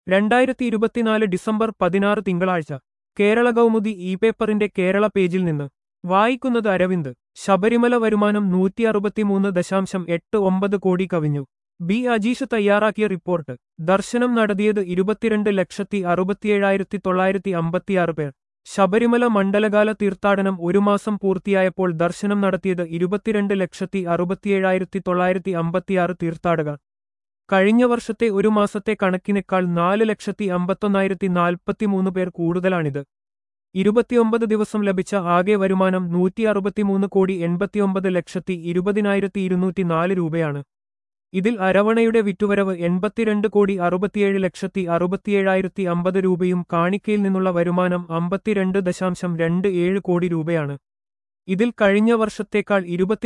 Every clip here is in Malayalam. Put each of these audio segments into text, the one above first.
2024 ഡിസംബർ 16 തിങ്കളാഴ്ച കേരള കൗമുദി ഇ പേപ്പറിന്റെ കേരള പേജിൽ നിന്ന് വായിക്കുന്നത് അരവിന്ദ്. ശബരിമല വരുമാനം 163.89 കോടി കവിഞ്ഞു. ബി അജീഷ് തയ്യാറാക്കിയ റിപ്പോർട്ട്. ദർശനം നടത്തിയത് 22,67,956 പേർ. ശബരിമല മണ്ഡലകാല തീർത്ഥാടനം ഒരു മാസം പൂർത്തിയായപ്പോൾ ദർശനം നടത്തിയത് 22,67,956 തീർത്ഥാടകർ. കഴിഞ്ഞ വർഷത്തെ ഒരു മാസത്തെ കണക്കിനേക്കാൾ 4,51,043 പേർ കൂടുതലാണിത്. 29 ദിവസം ലഭിച്ച ആകെ വരുമാനം 163,89,20,204 രൂപയാണ്. ഇതിൽ അരവണയുടെ വിറ്റുവരവ് 82,67,67,050 രൂപയും കാണിക്കയിൽ നിന്നുള്ള വരുമാനം 52.27 കോടി രൂപയാണ്. ഇതിൽ കഴിഞ്ഞ വർഷത്തേക്കാൾ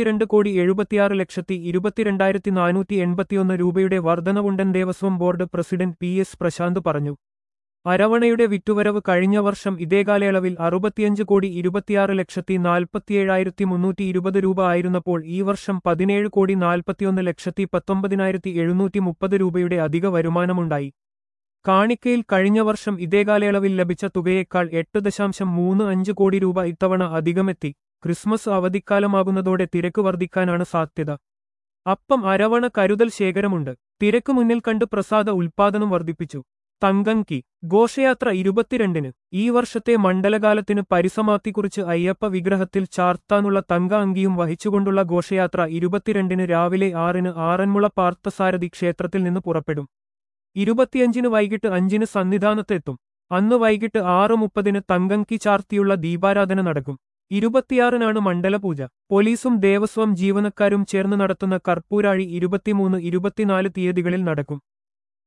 22,76,22,481 രൂപയുടെ വർധനവുണ്ടെന്ന് Devaswom board president PS Prashant പറഞ്ഞു. അരവണയുടെ വിറ്റുവരവ് കഴിഞ്ഞ വർഷം ഇതേ കാലയളവിൽ 65,26,47,320 രൂപ ആയിരുന്നപ്പോൾ ഈ വർഷം 17,41,19,730 രൂപയുടെ അധിക വരുമാനമുണ്ടായി. കാണിക്കയിൽ കഴിഞ്ഞ വർഷം ഇതേ കാലയളവിൽ ലഭിച്ച തുകയേക്കാൾ 8.35 കോടി രൂപ ഇത്തവണ അധികമെത്തി. ക്രിസ്മസ് അവധിക്കാലമാകുന്നതോടെ തിരക്ക് വർദ്ധിക്കാനാണ് സാധ്യത. അപ്പം അരവണ കരുതൽ ശേഖരമുണ്ട്. തിരക്ക് മുന്നിൽ കണ്ട് പ്രസാദ ഉൽപ്പാദനം വർദ്ധിപ്പിച്ചു. തങ്കങ്കി ഘോഷയാത്ര 22-ന്. ഈ വർഷത്തെ മണ്ഡലകാലത്തിന് പരിസമാപ്തിക്കുറിച്ച് അയ്യപ്പ വിഗ്രഹത്തിൽ ചാർത്താനുള്ള തങ്ക അങ്കിയും വഹിച്ചുകൊണ്ടുള്ള ഘോഷയാത്ര 22-ന് രാവിലെ 6-ന് ആറന്മുള പാർത്ഥസാരഥി ക്ഷേത്രത്തിൽ നിന്ന് പുറപ്പെടും. 25-ന് വൈകിട്ട് 5-ന് സന്നിധാനത്തെത്തും. അന്ന് വൈകിട്ട് 6:30-ന് തങ്കങ്കി ചാർത്തിയുള്ള ദീപാരാധന നടക്കും. 26-നാണ് മണ്ഡലപൂജ. പോലീസും ദേവസ്വം ജീവനക്കാരും ചേർന്ന് നടത്തുന്ന കർപ്പൂരാഴി 23, 24 തീയതികളിൽ നടക്കും.